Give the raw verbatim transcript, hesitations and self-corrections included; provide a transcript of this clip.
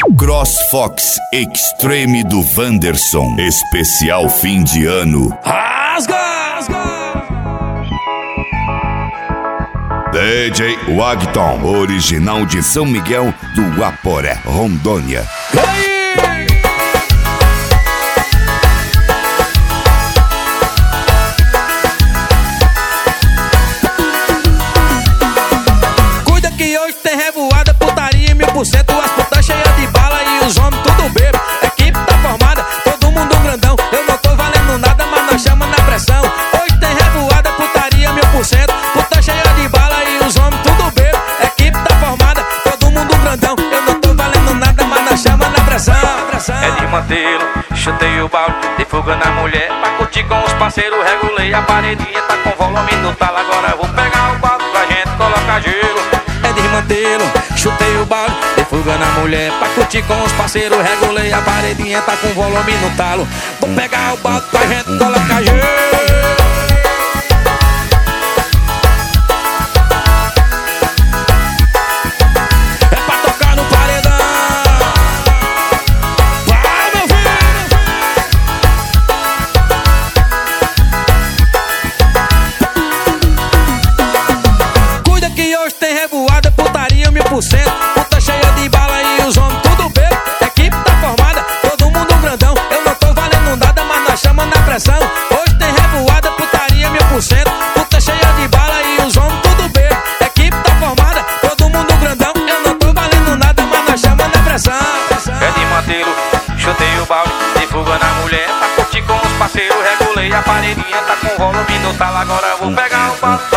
CrossFox Extreme do Wanderson. Especial fim de ano. Rasga! Rasga! D J Wagton, original de São Miguel do Aporé, Rondônia. E aí? Cuida que hoje tem revoada, putaria, mil por cento. As putas cheias de bala e os homens tudo bebo. Equipe tá formada, todo mundo grandão. Eu não tô valendo nada, mas nós chama na pressão. Hoje tem revoada, putaria, mil por cento. Puta cheia de bala e os homens tudo bebo. Equipe tá formada, todo mundo grandão. Eu não tô valendo nada, mas nós chama na pressão. É de mantê-lo, chutei o balde, de fuga na mulher. Pra curtir com os parceiros, regulei a paredinha. Tá com volume no talo, agora vou pegar o balde pra gente colocar gelo. É de mantê-lo, chutei o balde, de fuga na mulher. Pra curtir com os parceiros, regulei a paredinha. Tá com volume no talo, vou pegar o balde pra gente colocar gelo. Puta cheia de bala e os homens tudo bebo. Equipe tá formada, todo mundo grandão. Eu não tô valendo nada, mas nós chama na pressão. Hoje tem revoada, putaria mil por cento. Puta cheia de bala e os homens tudo bebo. Equipe tá formada, todo mundo grandão. Eu não tô valendo nada, mas nós chama na pressão. É de mantê-lo, chutei o balde, de fuga na mulher. Pra curtir com os parceiros, regulei a paredinha. Tá com volume no talo, agora vou pegar o balde.